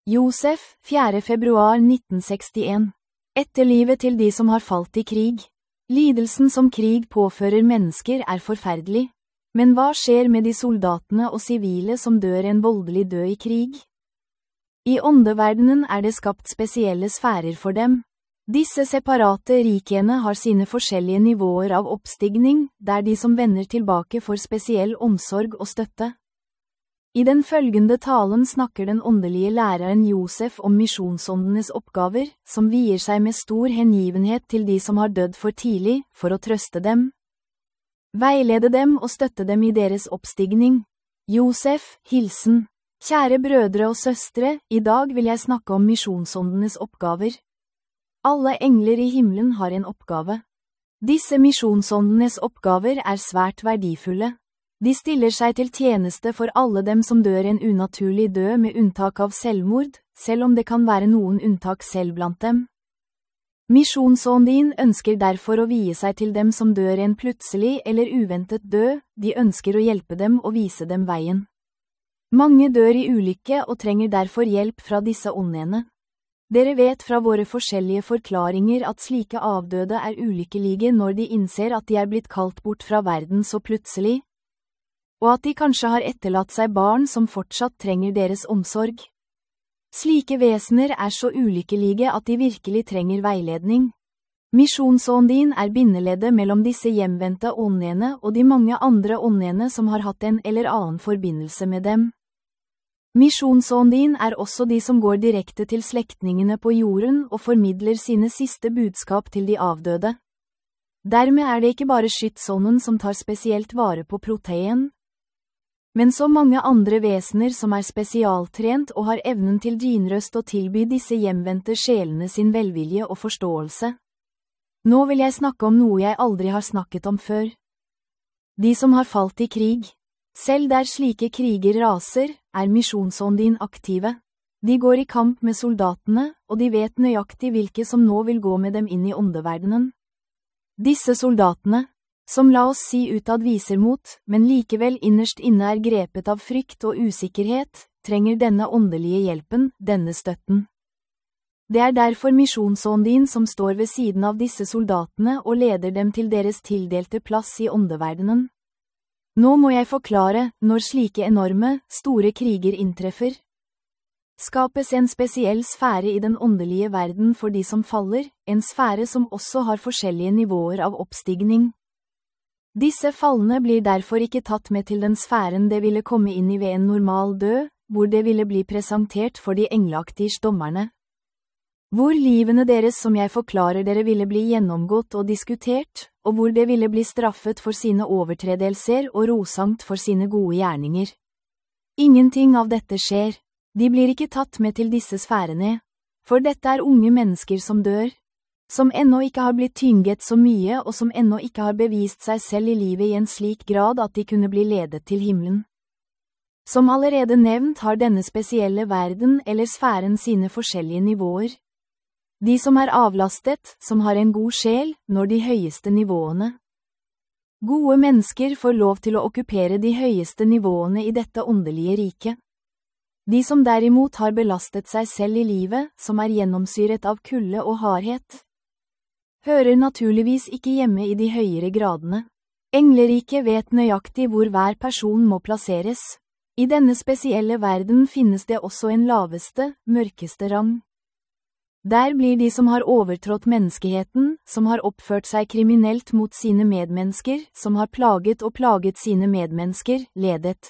Josef, 4. februar 1961. Etterlivet til de som har falt i krig. Lidelsen som krig påfører mennesker er forferdelig. Men hva skjer med de soldatene og sivile som dør en voldelig død i krig? I åndeverdenen er det skapt spesielle sfærer for dem. Disse separate rikene har sine forskjellige nivåer av oppstigning, der de som vender tilbake får spesiell omsorg og støtte. I den følgende talen snakker den åndelige læreren Josef om misjonsåndenes oppgaver, som vier seg med stor hengivenhet til de som har dødd for tidlig, for å trøste dem. Veilede dem og støtte dem i deres oppstigning. Josef, hilsen. Kjære brødre og søstre, i dag vil jeg snakke om misjonsåndenes oppgaver. Alle engler i himmelen har en oppgave. Disse misjonsåndenes oppgaver er svært verdifulle. De stiller seg til tjeneste for alle dem som dør en unaturlig død med unntak av selvmord, selv om det kan være noen unntak selv blant dem. Misjonsånden ønsker derfor å vie seg til dem som dør en plutselig eller uventet død, de ønsker å hjelpe dem og vise dem veien. Mange dør i ulykke og trenger derfor hjelp fra disse åndene. Dere vet fra våre forskjellige forklaringer at slike avdøde er ulykkelige når de innser at de er blitt kalt bort fra verden så plutselig, og at de kanskje har etterlatt seg barn som fortsatt trenger deres omsorg. Slike vesener er så ulykkelige at de virkelig trenger veiledning. Misjonsånden er bindeleddet mellom disse hjemvendte åndene og de mange andre åndene som har hatt en eller annen forbindelse med dem. Misjonsånden er også de som går direkte til slektningene på jorden og formidler sine siste budskap til de avdøde. Dermed er det ikke bare skytsånden som tar spesielt vare på protein, men så mange andre vesener som er spesialtrent og har evnen til dinrøst å tilby disse hjemvendte sjelene sin velvilje og forståelse. Nå vil jeg snakke om noe jeg aldri har snakket om før. De som har falt i krig. Selv der slike kriger raser, er misjonsånden aktive. De går i kamp med soldatene, og de vet nøyaktig hvilke som nå vil gå med dem inn i åndeverdenen. Disse soldatene, som la oss si utad viser mot, men likevel innerst inne er grepet av frykt og usikkerhet, trenger denne åndelige hjelpen, denne støtten. Det er derfor misjonsånden som står ved siden av disse soldatene og leder dem til deres tildelte plass i åndeverdenen. Nå må jeg forklare, når slike enorme, store kriger inntreffer. Skapes en spesiell sfære i den åndelige verden for de som faller, en sfære som også har forskjellige nivåer av oppstigning. Disse fallene blir derfor ikke tatt med til den sfæren det ville komme inn i ved en normal død, hvor det ville bli presentert for de engleaktige dommerne. Hvor livene deres som jeg forklarer dere ville bli gjennomgått og diskutert, og hvor det ville bli straffet for sine overtredelser og rosangt for sine gode gjerninger. Ingenting av dette skjer. De blir ikke tatt med til disse sfærene, for dette er unge mennesker som dør, som ennå ikke har blitt tynget så mye og som ennå ikke har bevist seg selv i livet i en slik grad at de kunne bli ledet til himmelen. Som allerede nevnt har denne spesielle verden eller sfæren sine forskjellige nivåer. De som er avlastet, som har en god sjel, når de høyeste nivåene. Gode mennesker får lov til å okkupere de høyeste nivåene i dette åndelige riket. De som derimot har belastet seg selv i livet, som er gjennomsyret av kulde og hardhet, hører naturligvis ikke hjemme i de høyere gradene. Engleriket vet nøyaktig hvor hver person må plasseres. I denne spesielle verden finnes det også en laveste, mørkeste rang. Der blir de som har overtrådt menneskeheten, som har oppført seg kriminelt mot sine medmennesker, som har plaget og plaget sine medmennesker, ledet.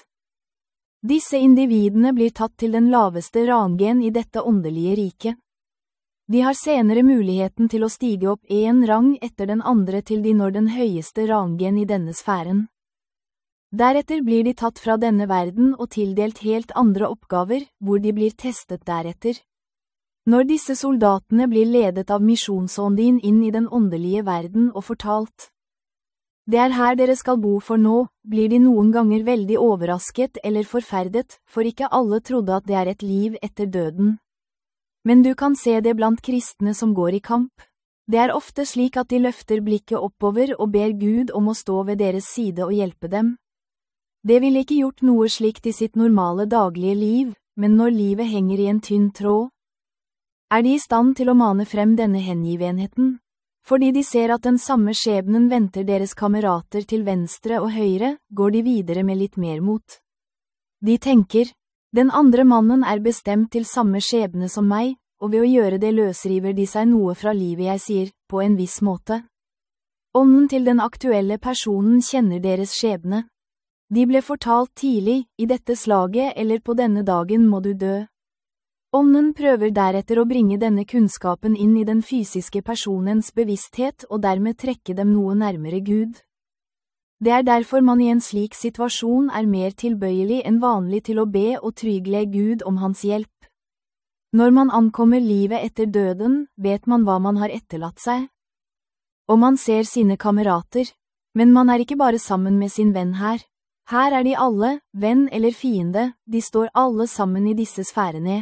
Disse individene blir tatt til den laveste rangen i dette åndelige riket. De har senere muligheten til å stige opp en rang etter den andre til de når den høyeste rangen i denne sfæren. Deretter blir de tatt fra denne verden og tildelt helt andre oppgaver, hvor de blir testet deretter. Når disse soldatene blir ledet av misjonsånden inn i den åndelige verden og fortalt, det er her dere skal bo for nå, blir de noen ganger veldig overrasket eller forferdet, for ikke alle trodde at det er et liv etter døden. Men du kan se det blant kristne som går i kamp. Det er ofte slik at de løfter blikket oppover og ber Gud om å stå ved deres side og hjelpe dem. Det ville ikke gjort noe slikt i sitt normale daglige liv, men når livet henger i en tynn tråd, er de i stand til å mane frem denne hengivenheten, fordi de ser at den samme skjebnen venter deres kamerater til venstre og høyre, går de videre med litt mer mot. De tenker, den andre mannen er bestemt til samme skjebne som meg, og ved å gjøre det løsriver de seg noe fra livet jeg sier, på en viss måte. Ånden til den aktuelle personen kjenner deres skjebne. De ble fortalt tidlig, i dette slaget eller på denne dagen må du dø. Ånden prøver deretter å bringe denne kunnskapen inn i den fysiske personens bevissthet og dermed trekke dem noe nærmere Gud. Det er derfor man i en slik situasjon er mer tilbøyelig enn vanlig til å be og trygle Gud om hans hjelp. Når man ankommer livet etter døden, vet man hva man har etterlatt seg. Og man ser sine kamerater, men man er ikke bare sammen med sin venn her. Her er de alle, venn eller fiende, de står alle sammen i disse sfærene.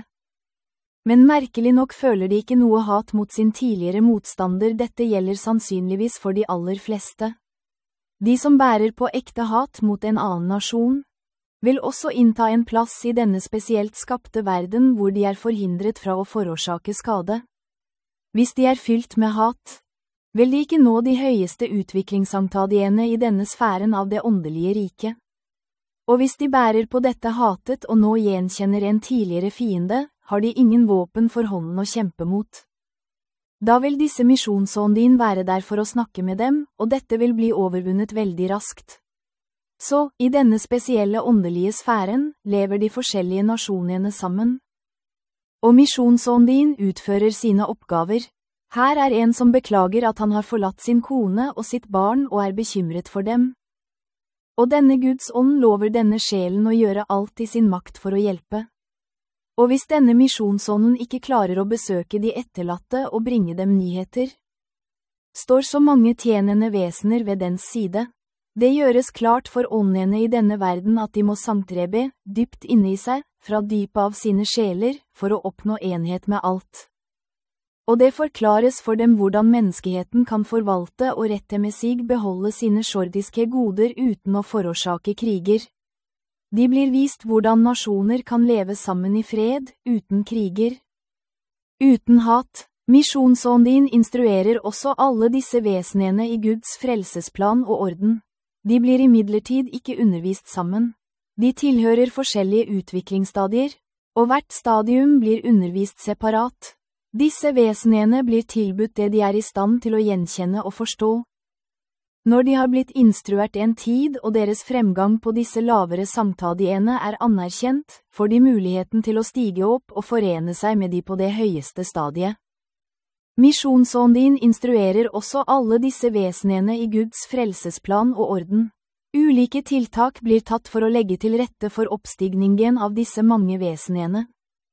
Men merkelig nok føler de ikke noe hat mot sin tidligere motstander, dette gjelder sannsynligvis for de aller fleste. De som bærer på ekte hat mot en annen nasjon, vil også innta en plass i denne spesielt skapte verden hvor de er forhindret fra å forårsake skade. Hvis de er fylt med hat, vil de ikke nå de høyeste utviklingssamtadiene i denne sfæren av det åndelige riket. Og hvis de bærer på dette hatet og nå gjenkjenner en tidligere fiende, har de ingen våpen for hånden å kjempe mot. Da vil disse misjonsånden være der for å snakke med dem, og dette vil bli overvunnet veldig raskt. Så, i denne spesielle åndelige sfæren, lever de forskjellige nasjonene sammen. Og misjonsånden utfører sine oppgaver. Her er en som beklager at han har forlatt sin kone og sitt barn og er bekymret for dem. Og denne Guds ånd lover denne sjelen å gjøre alt i sin makt for å hjelpe. Og hvis denne misjonsånden ikke klarer å besøke de etterlatte og bringe dem nyheter, står så mange tjenende vesener ved dens side. Det gjøres klart for åndene i denne verden at de må samtrebe, dypt inne i seg, fra dypet av sine sjeler, for å oppnå enhet med alt. Og det forklares for dem hvordan menneskeheten kan forvalte og rettmessig beholde sine sjordiske goder uten å forårsake kriger. De blir vist hvordan nasjoner kan leve sammen i fred, uten kriger. Uten hat. Misjonsånden instruerer også alle disse vesenene i Guds frelsesplan og orden. De blir imidlertid ikke undervist sammen. De tilhører forskjellige utviklingsstadier, og hvert stadium blir undervist separat. Disse vesenene blir tilbudt det de er i stand til å gjenkjenne og forstå. Når de har blitt instruert en tid og deres fremgang på disse lavere samtadiene er anerkjent, får de muligheten til å stige opp og forene seg med de på det høyeste stadiet. Misjonsånden instruerer også alle disse vesenene i Guds frelsesplan og orden. Ulike tiltak blir tatt for å legge til rette for oppstigningen av disse mange vesenene.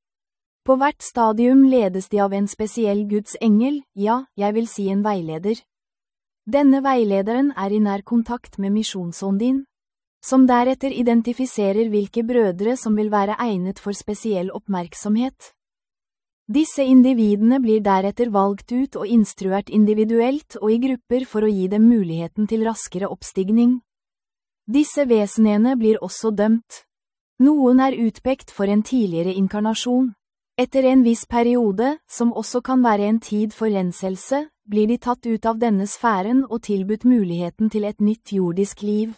På hvert stadium ledes de av en spesiell Guds engel, ja, jeg vil si en veileder. Denne veilederen er i nær kontakt med misjonsånden, som deretter identifiserer hvilke brødre som vil være egnet for spesiell oppmerksomhet. Disse individene blir deretter valgt ut og instruert individuelt og i grupper for å gi dem muligheten til raskere oppstigning. Disse vesenene blir også dømt. Noen er utpekt for en tidligere inkarnasjon. Etter en viss periode, som også kan være en tid for renselse, blir de tatt ut av denne sfæren og tilbudt muligheten til et nytt jordisk liv.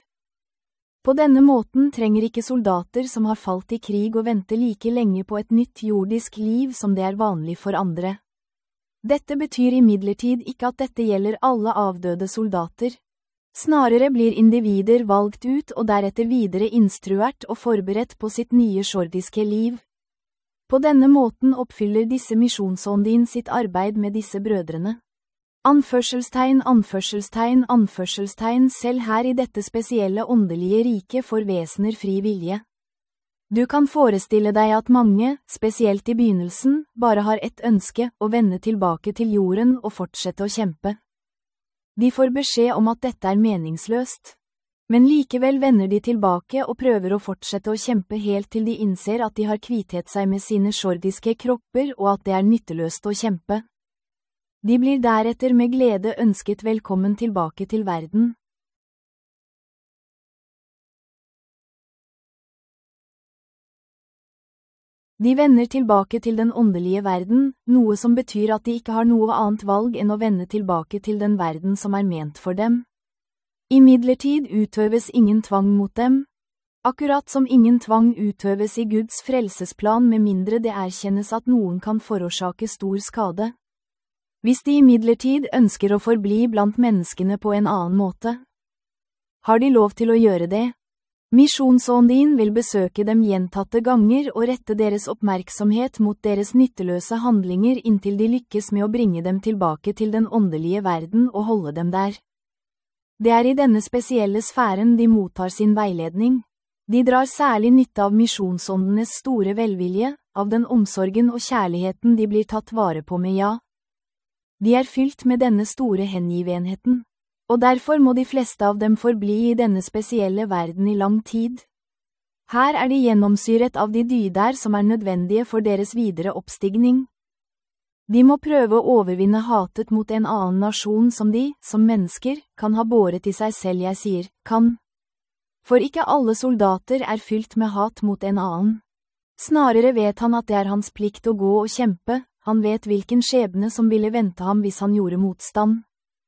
På denne måten trenger ikke soldater som har falt i krig å vente like lenge på et nytt jordisk liv som det er vanlig for andre. Dette betyr imidlertid ikke at dette gjelder alle avdøde soldater. Snarere blir individer valgt ut og deretter videre instruert og forberedt på sitt nye sjordiske liv. På denne måten oppfyller disse misjonsånden sitt arbeid med disse brødrene. Anførselstegn, anførselstegn, anførselstegn, selv her i dette spesielle åndelige riket for vesener fri vilje. Du kan forestille deg at mange, spesielt i begynnelsen, bare har ett ønske, å vende tilbake til jorden og fortsette å kjempe. De får beskjed om at dette er meningsløst. Men likevel vender de tilbake og prøver å fortsette å kjempe helt til de innser at de har kvittet seg med sine sjordiske kropper og at det er nytteløst å kjempe. De blir deretter med glede ønsket velkommen tilbake til verden. De vender tilbake til den åndelige verden, noe som betyr at de ikke har noe annet valg enn å vende tilbake til den verden som er ment for dem. Imidlertid utøves ingen tvang mot dem. Akkurat som ingen tvang utøves i Guds frelsesplan med mindre det erkjennes at noen kan forårsake stor skade. Hvis de imidlertid ønsker å forbli blant menneskene på en annen måte, har de lov til å gjøre det. Misjonsånden vil besøke dem gjentatte ganger og rette deres oppmerksomhet mot deres nytteløse handlinger inntil de lykkes med å bringe dem tilbake til den åndelige verden og holde dem der. Det er i denne spesielle sfæren de mottar sin veiledning. De drar særlig nytte av misjonsåndenes store velvilje, av den omsorgen og kjærligheten de blir tatt vare på med ja. De er fylt med denne store hengivenheten. Og derfor må de fleste av dem forbli i denne spesielle verden i lang tid. Her er de gjennomsyret av de dyder som er nødvendige for deres videre oppstigning. De må prøve å overvinne hatet mot en annen nasjon som de, som mennesker, kan ha båret i seg selv jeg sier, kan. For ikke alle soldater er fylt med hat mot en annen. Snarere vet han at det er hans plikt å gå og kjempe, han vet hvilken skjebne som ville vente ham hvis han gjorde motstand.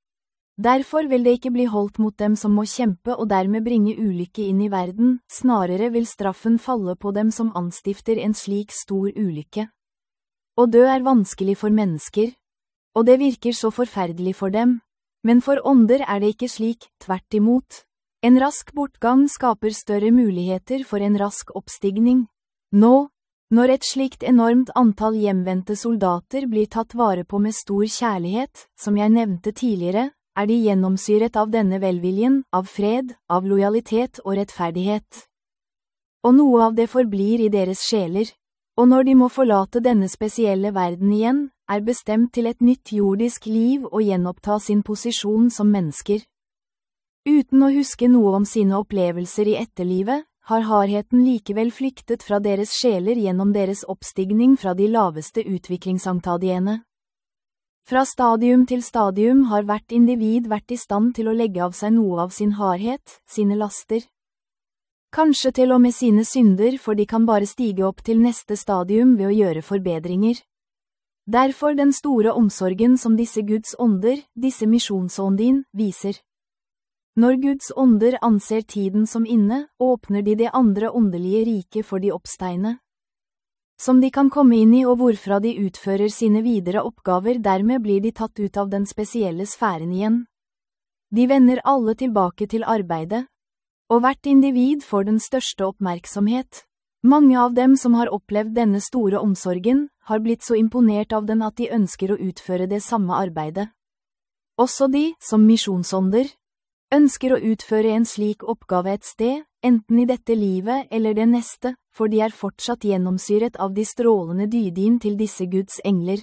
Derfor vil det ikke bli holdt mot dem som må kjempe og dermed bringe ulykke inn i verden, snarere vil straffen falle på dem som anstifter en slik stor ulykke. Å dø er vanskelig for mennesker, og det virker så forferdelig for dem, men for ånder er det ikke slik, tvert imot. En rask bortgang skaper større muligheter for en rask oppstigning. Nå, når et slikt enormt antall hjemvendte soldater blir tatt vare på med stor kjærlighet, som jeg nevnte tidligere, er de gjennomsyret av denne velviljen, av fred, av lojalitet og rettferdighet. Og noe av det forblir i deres sjeler, og når de må forlate denne spesielle verden igjen, er bestemt til et nytt jordisk liv og gjenoppta sin posisjon som mennesker. Uten å huske noe om sine opplevelser i etterlivet, har hardheten likevel flyktet fra deres sjeler gjennom deres oppstigning fra de laveste utviklingsstadiene. Fra stadium til stadium har hvert individ vært i stand til å legge av seg noe av sin hardhet, sine laster. Kanskje til og med sine synder, for de kan bare stige opp til neste stadium ved å gjøre forbedringer. Derfor den store omsorgen som disse Guds ånder, disse misjonsånden, viser. Når Guds ånder anser tiden som inne, åpner de det andre åndelige riket for de oppstegne. Som de kan komme inn i og hvorfra de utfører sine videre oppgaver, dermed blir de tatt ut av den spesielle sfæren igjen. De vender alle tilbake til arbeidet. Og hvert individ får den største oppmerksomhet. Mange av dem som har opplevd denne store omsorgen, har blitt så imponert av den at de ønsker å utføre det samme arbeidet. Også de, som misjonsånder, ønsker å utføre en slik oppgave et sted, enten i dette livet eller det neste, for de er fortsatt gjennomsyret av de strålende dydene til disse Guds engler.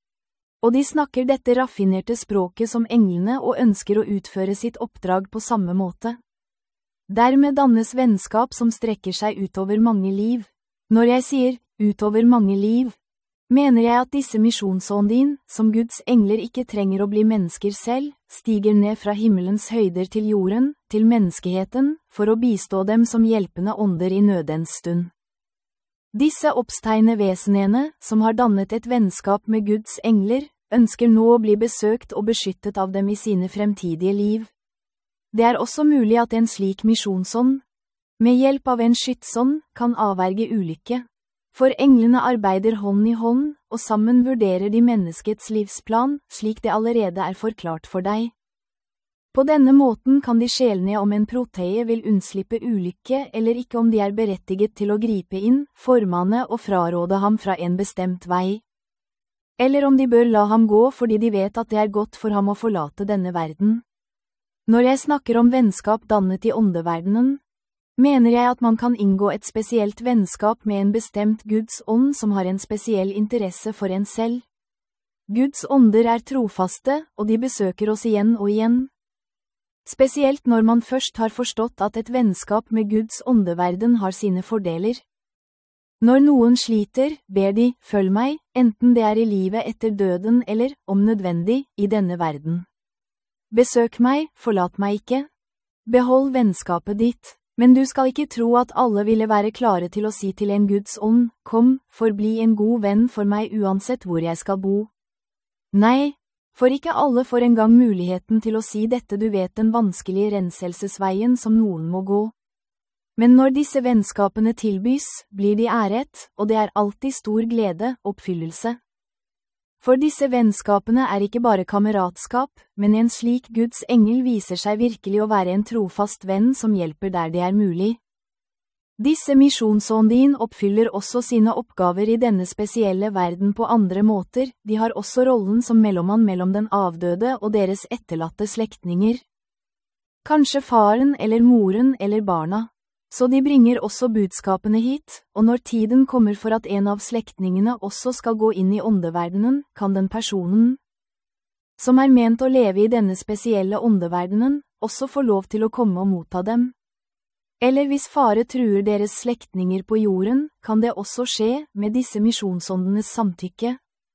Og de snakker dette raffinerte språket som englene og ønsker å utføre sitt oppdrag på samme måte. Dermed dannes vennskap som strekker seg utover mange liv. Når jeg sier utover mange liv, mener jeg at disse misjonsånden, som Guds engler ikke trenger å bli mennesker selv, stiger ned fra himmelens høyder til jorden, til menneskeheten, for å bistå dem som hjelpende ånder i nødens stund. Disse oppstegne vesenene, som har dannet et vennskap med Guds engler, ønsker nå å bli besøkt og beskyttet av dem i sine fremtidige liv. Det er også mulig at en slik misjonsånd, med hjelp av en skytsånd, kan avverge ulykke. For englene arbeider hånd i hånd, og sammen vurderer de menneskets livsplan, slik det allerede er forklart for deg. På denne måten kan de skjelne om en proteie vil unnslippe ulykke eller ikke, om de er berettiget til å gripe inn, formane og fraråde ham fra en bestemt vei. Eller om de bør la ham gå fordi de vet at det er godt for ham å forlate denne verden. Når jeg snakker om vennskap dannet i åndeverdenen, mener jeg at man kan inngå et spesielt vennskap med en bestemt Guds ånd som har en spesiell interesse for en selv. Guds ånder er trofaste, og de besøker oss igjen og igjen. Spesielt når man først har forstått at et vennskap med Guds åndeverden har sine fordeler. Når noen sliter, ber de, følg meg, enten det er i livet etter døden eller, om nødvendig, i denne verden. Besøk meg, forlat meg ikke. Behold vennskapet ditt. Men du skal ikke tro at alle ville være klare til å si til en Guds ånd, kom, forbli en god venn for meg uansett hvor jeg skal bo. Nei, for ikke alle får engang muligheten til å si dette, du vet den vanskelige renselsesveien som noen må gå. Men når disse vennskapene tilbys, blir de æret, og det er alltid stor glede, oppfyllelse. For disse vennskapene er ikke bare kameratskap, men en slik Guds engel viser seg virkelig å være en trofast venn som hjelper der det er mulig. Disse misjonsånden oppfyller også sine oppgaver i denne spesielle verden på andre måter, de har også rollen som mellommann mellom den avdøde og deres etterlatte slektninger. Kanskje faren eller moren eller barna. Så de bringer også budskapene hit, og når tiden kommer for at en av slektningene også skal gå inn i åndeverdenen, kan den personen, som er ment å leve i denne spesielle åndeverdenen, også få lov til å komme og motta dem. Eller hvis fare truer deres slektninger på jorden, kan det også skje med disse misjonsåndenes samtykke.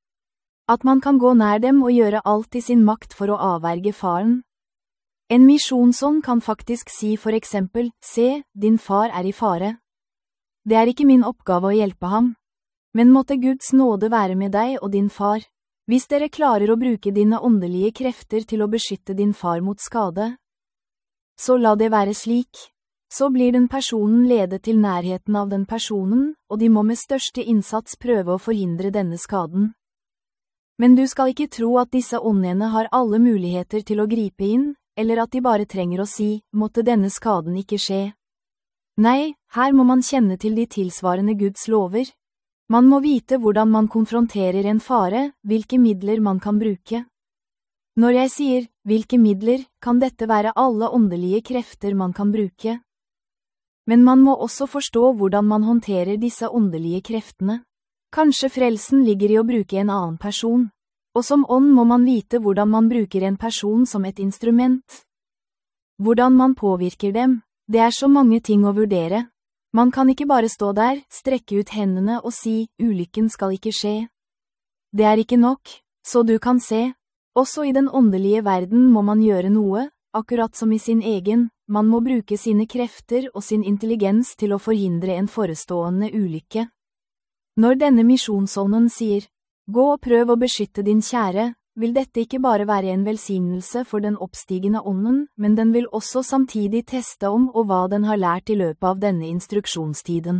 At man kan gå nær dem og gjøre alt i sin makt for å avverge faren. En misjonsånd kan faktisk si for eksempel, se, din far er i fare. Det er ikke min oppgave å hjelpe ham. Men måtte Guds nåde være med deg og din far. Hvis dere klarer å bruke dine åndelige krefter til å beskytte din far mot skade, så la det være slik. Så blir den personen ledet til nærheten av den personen, og de må med største innsats prøve å forhindre denne skaden. Men du skal ikke tro at disse åndene har alle muligheter til å gripe inn, eller at de bare trenger å si, måtte denne skaden ikke skje. Nei, her må man kjenne til de tilsvarende Guds lover. Man må vite hvordan man konfronterer en fare, hvilke midler man kan bruke. Når jeg sier, hvilke midler, kan dette være alle åndelige krefter man kan bruke. Men man må også forstå hvordan man håndterer disse åndelige kreftene. Kanskje frelsen ligger i å bruke en annen person. Og som ånd må man vite hvordan man bruker en person som et instrument. Hvordan man påvirker dem, det er så mange ting å vurdere. Man kan ikke bare stå der, strekke ut hendene og si, ulykken skal ikke skje. Det er ikke nok, så du kan se. Også i den åndelige verden må man gjøre noe, akkurat som i sin egen, man må bruke sine krefter og sin intelligens til å forhindre en forestående ulykke. Når denne misjonsånden sier, gå og prøv å beskytte din kjære, vil dette ikke bare være en velsignelse for den oppstigende ånden, men den vil også samtidig teste om og hva den har lært i løpet av denne instruksjonstiden.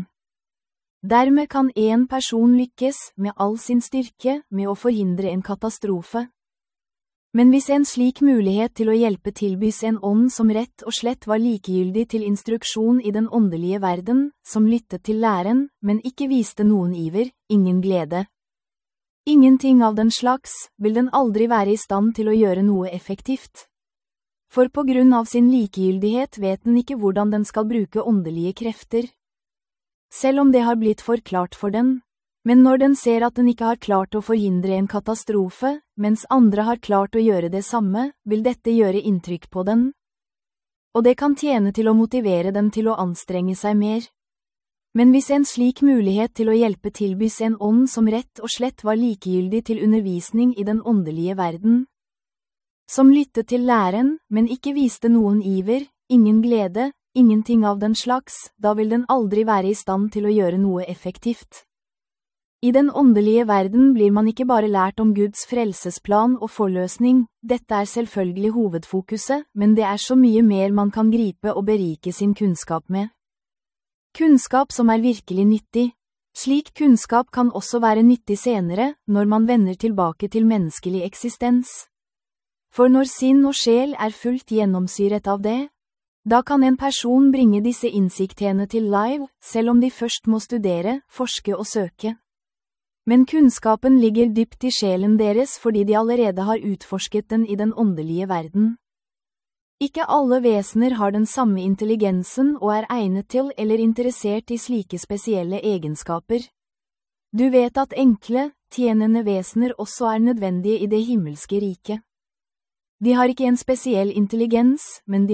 Dermed kan en person lykkes med all sin styrke med å forhindre en katastrofe. Men hvis en slik mulighet til å hjelpe tilbys en ånd som rett og slett var likegyldig til instruksjon i den åndelige verden, som lyttet til læren, men ikke viste noen iver, ingen glede. Ingenting av den slags, vil den aldri være i stand til å gjøre noe effektivt. For på grunn av sin likegyldighet vet den ikke hvordan den skal bruke åndelige krefter. Selv om det har blitt forklart for den. Men når den ser at den ikke har klart å forhindre en katastrofe, mens andre har klart å gjøre det samme, vil dette gjøre inntrykk på den. Og det kan tjene til å motivere den til å anstrenge seg mer. Men hvis en slik mulighet til å hjelpe tilbys en ånd som rett og slett var likegyldig til undervisning i den åndelige verden, som lyttet til læren, men ikke viste noen iver, ingen glede, ingenting av den slags, da vil den aldri være i stand til å gjøre noe effektivt. I den åndelige verden blir man ikke bare lært om Guds frelsesplan og forløsning, dette er selvfølgelig hovedfokuset, men det er så mye mer man kan gripe og berike sin kunnskap med. Kunnskap som er virkelig nyttig. Slik kunnskap kan også være nyttig senere, når man vender tilbake til menneskelig eksistens. For når sinn og sjel er fullt gjennomsyret av det, da kan en person bringe disse innsiktene til live, selv om de først må studere, forske og søke. Men kunnskapen ligger dypt i sjelen deres fordi de allerede har utforsket den i den åndelige verden. Ikke alle vesener har den samme intelligensen og er egnet til eller interessert i slike spesielle egenskaper. Du vet at enkle, tjenende vesener også er nødvendige i det himmelske riket. De har ikke en spesiell intelligens, men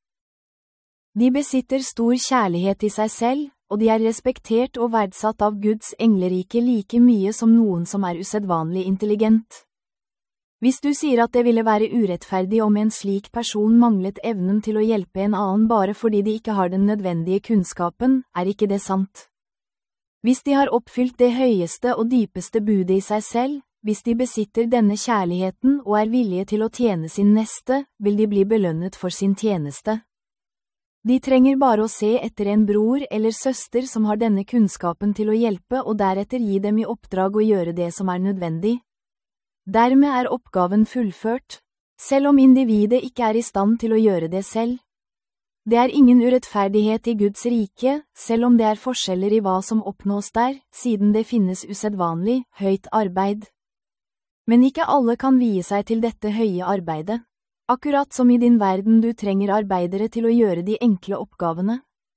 de besitter stor kjærlighet i seg selv, og de er respektert og verdsatt av Guds englerike like mye som noen som er usedvanlig intelligent. Hvis du sier at det ville være urettferdig om en slik person manglet evnen til å hjelpe en annen bare fordi de ikke har den nødvendige kunnskapen, er ikke det sant. Hvis de har oppfylt det høyeste og dypeste budet i seg selv, hvis de besitter denne kjærligheten og er villige til å tjene sin neste, vil de bli belønnet for sin tjeneste. De trenger bare å se etter en bror eller søster som har denne kunnskapen til å hjelpe og deretter gi dem i oppdrag å gjøre det som er nødvendig. Dermed er oppgaven fullført, selv om individet ikke er i stand til å gjøre det selv. Det er ingen urettferdighet i Guds rike, selv om det er forskjeller i hva som oppnås der, siden det finnes usedvanlig, høyt arbeid. Men ikke alle kan vie seg til dette høye arbeidet. Akkurat som i din verden du trenger arbeidere til å gjøre de enkle oppgavene.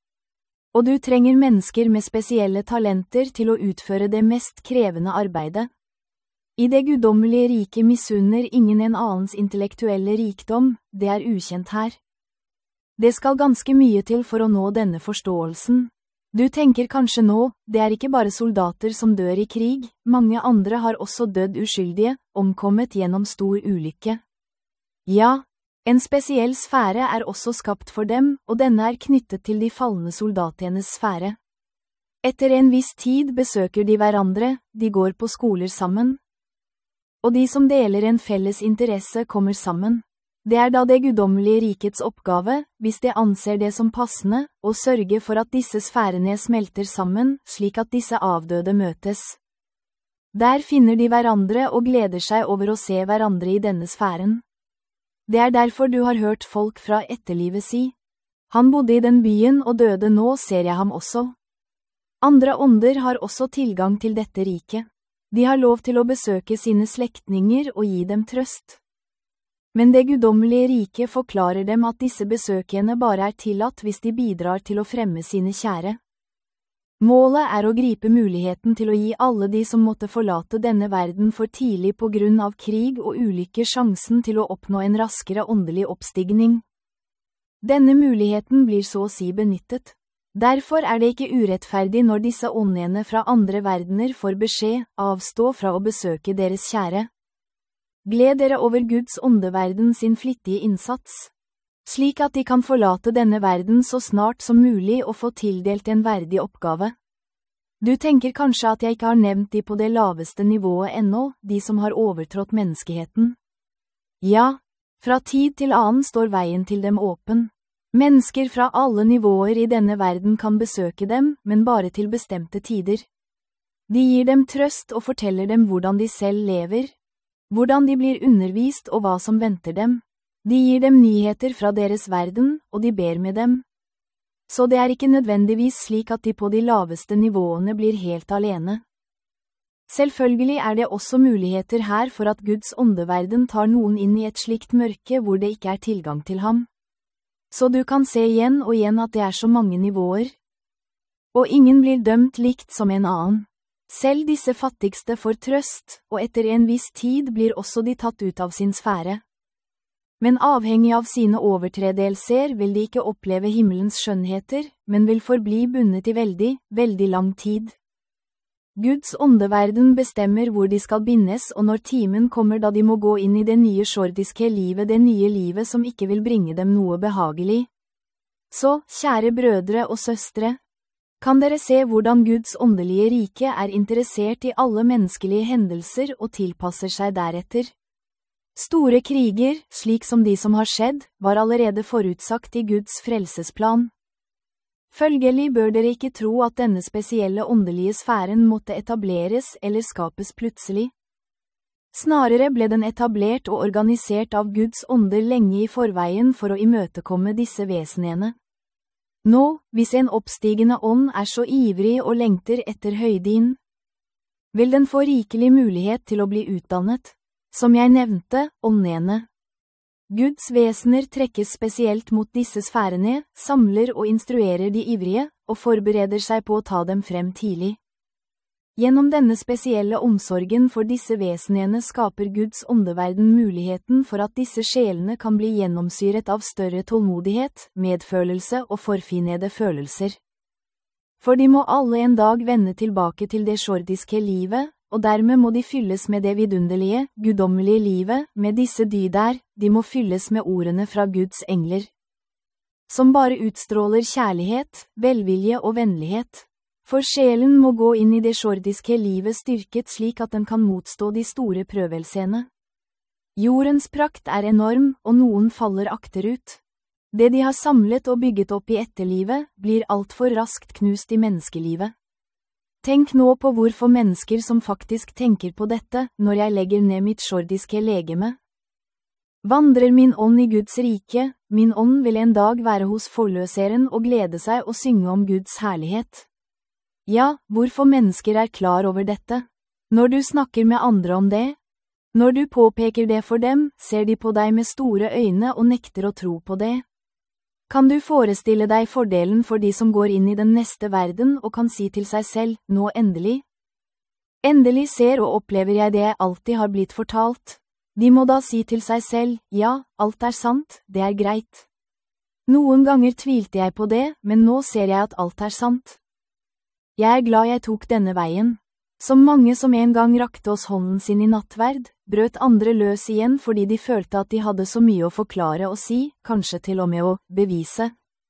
Og du trenger mennesker med spesielle talenter til å utføre det mest krevende arbeidet. I det guddommelige riket misunner ingen en annens intellektuelle rikdom, det er ukjent her. Det skal ganske mye til for å nå denne forståelsen. Du tenker kanskje nå, det er ikke bare soldater som dør i krig, mange andre har også dødd uskyldige, omkommet gjennom stor ulykke. Ja, en spesiell sfære er også skapt for dem, og denne er knyttet til de falne soldatenes sfære. Etter en viss tid besøker de hverandre, de går på skoler sammen. Og de som deler en felles interesse kommer sammen. Det er da det guddommelige rikets oppgave, hvis det anser det som passende, å sørge for at disse sfærene smelter sammen, slik at disse avdøde møtes. Der finner de hverandre og gleder seg over å se hverandre i denne sfæren. Det er derfor du har hørt folk fra etterlivet si, han bodde i den byen og døde, nå ser jeg ham også. Andre ånder har også tilgang til dette riket. De har lov til å besøke sine slektninger og gi dem trøst. Men det guddommelige riket forklarer dem at disse besøkene bare er tillatt hvis de bidrar til å fremme sine kjære. Målet er å gripe muligheten til å gi alle de som måtte forlate denne verden for tidlig på grunn av krig og ulykke sjansen til å oppnå en raskere åndelig oppstigning. Denne muligheten blir så å si benyttet. Derfor er det ikke urettferdig når disse åndene fra andre verdener får beskjed, avstå fra å besøke deres kjære. Gled dere over Guds åndeverden sin flittige innsats, slik at de kan forlate denne verden så snart som mulig og få tildelt en verdig oppgave. Du tenker kanskje at jeg ikke har nevnt de på det laveste nivået ennå, de som har overtrådt menneskeheten. Ja, fra tid til annen står veien til dem åpen. Mennesker fra alle nivåer i denne verden kan besøke dem, men bare til bestemte tider. De gir dem trøst og forteller dem hvordan de selv lever, hvordan de blir undervist og hva som venter dem. De gir dem nyheter fra deres verden, og de ber med dem. Så det er ikke nødvendigvis slik at de på de laveste nivåene blir helt alene. Selvfølgelig er det også muligheter her for at Guds åndeverden tar noen inn i et slikt mørke hvor det ikke er tilgang til ham. Så du kan se igjen og igjen at det er så mange nivåer. Og ingen blir dømt likt som en annen. Selv disse fattigste får trøst, og etter en viss tid blir også de tatt ut av sin sfære. Men avhengig av sine overtredelser vil de ikke oppleve himmelens skjønnheter, men vil forbli bundet i veldig, veldig lang tid. Guds åndeverden bestemmer hvor de skal bindes og når timen kommer da de må gå inn i det nye sjordiske livet, det nye livet som ikke vil bringe dem noe behagelig. Så, kjære brødre og søstre, kan dere se hvordan Guds åndelige rike er interessert i alle menneskelige hendelser og tilpasser seg deretter. Store kriger, slik som de som har skjedd, var allerede forutsagt i Guds frelsesplan. Følgelig bør dere ikke tro at denne spesielle åndelige sfæren måtte etableres eller skapes plutselig. Snarere ble den etablert og organisert av Guds ånder lenge i forveien for å imøtekomme disse vesenene. Nå, hvis en oppstigende ånd er så ivrig og lengter etter høydin, vil den få rikelig mulighet til å bli utdannet, som jeg nevnte, åndene. Guds vesener trekkes spesielt mot disse sfærene, samler og instruerer de ivrige, og forbereder seg på å ta dem frem tidlig. Gjennom denne spesielle omsorgen for disse vesenene skaper Guds åndeverden muligheten for at disse sjelene kan bli gjennomsyret av større tålmodighet, medfølelse og forfinede følelser. For de må alle en dag vende tilbake til det sjordiske livet, og dermed må de fylles med det vidunderlige, guddommelige livet, med disse dyder, de må fylles med ordene fra Guds engler. Som bare utstråler kjærlighet, velvilje og vennlighet. For sjelen må gå inn i det jordiske livet styrket slik at den kan motstå de store prøvelsene. Jordens prakt er enorm, og noen faller akterut. Det de har samlet og bygget opp i etterlivet, blir alt for raskt knust i menneskelivet. Tenk nå på hvorfor mennesker som faktisk tenker på dette, når jeg legger ned mitt jordiske legeme. Vandrer min ånd i Guds rike, min ånd vil en dag være hos forløseren og glede seg og synge om Guds herlighet. Ja, hvorfor mennesker er klar over dette? Når du snakker med andre om det? Når du påpeker det for dem, ser de på deg med store øyne og nekter å tro på det. Kan du forestille deg fordelen for de som går inn i den neste verden og kan si til seg selv, nå endelig? Endelig ser og opplever jeg det jeg alltid har blitt fortalt. De må da si til seg selv, ja, alt er sant, det er greit. Noen ganger tvilte jeg på det, men nå ser jeg at alt er sant. Jeg er glad jeg tok denne veien. Som mange som en gang rakte oss hånden sin i nattverd, brøt andre løs igjen fordi de følte at de hadde så mye å forklare og si, kanskje til og med å bevise.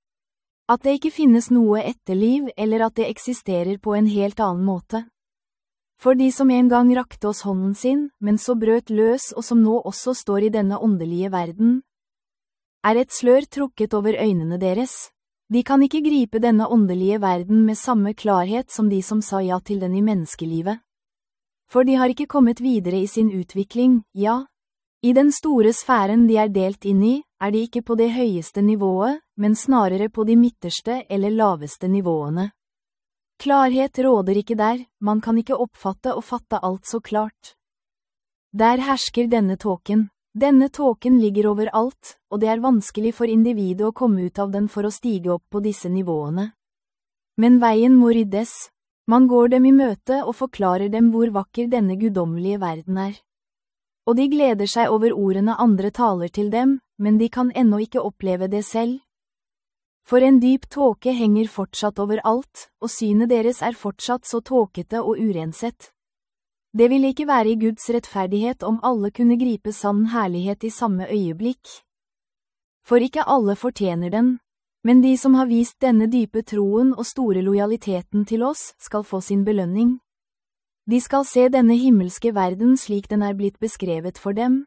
At det ikke finnes noe etterliv eller at det eksisterer på en helt annen måte. For de som en gang rakte oss hånden sin, men så brøt løs og som nå også står i denne åndelige verden, er et slør trukket over øynene deres. De kan ikke gripe denne åndelige verden med samme klarhet som de som sa ja til den i menneskelivet. For de har ikke kommet videre i sin utvikling, ja. I den store sfæren de er delt inn i, er de ikke på det høyeste nivået, men snarere på de midterste eller laveste nivåene. Klarhet råder ikke der, man kan ikke oppfatte og fatte alt så klart. Der hersker denne tåken. Denne tåken ligger overalt, og det er vanskelig for individet å komme ut av den for å stige opp på disse nivåene. Men veien må ryddes. Man går dem i møte og forklarer dem hvor vakker denne guddommelige verden er. Og de gleder seg over ordene andre taler til dem, men de kan ennå ikke oppleve det selv. For en dyp tåke henger fortsatt over alt, og synet deres er fortsatt så tåkete og urensett. Det vil ikke være i Guds rettferdighet om alle kunne gripe sann herlighet i samme øyeblikk. For ikke alle fortjener den, men de som har vist denne dype troen og store lojaliteten til oss, skal få sin belønning. De skal se denne himmelske verden slik den er blitt beskrevet for dem.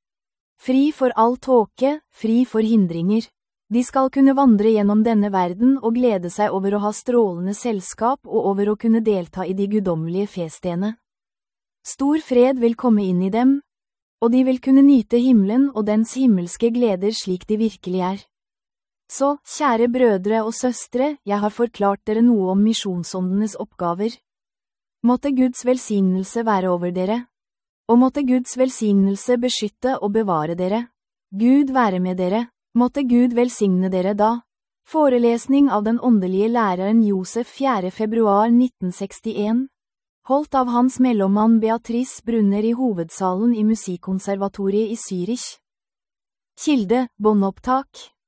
Fri for all tåke, fri for hindringer. De skal kunne vandre gjennom denne verden og glede seg over å ha strålende selskap og over å kunne delta i de guddommelige festene. Stor fred vil komme inn i dem, og de vil kunne nyte himmelen og dens himmelske gleder slik de virkelig er. Så, kjære brødre og søstre, jeg har forklart dere noe om misjonsåndenes oppgaver. Måtte Guds velsignelse være over dere. Og måtte Guds velsignelse beskytte og bevare dere. Gud være med dere. Måtte Gud velsigne dere da. Forelesning av den åndelige læreren Josef 4. februar 1961. Holdt av hans mellommann Beatrice Brunner i hovedsalen i Musikkonservatoriet i Zürich. Kilde, båndopptak.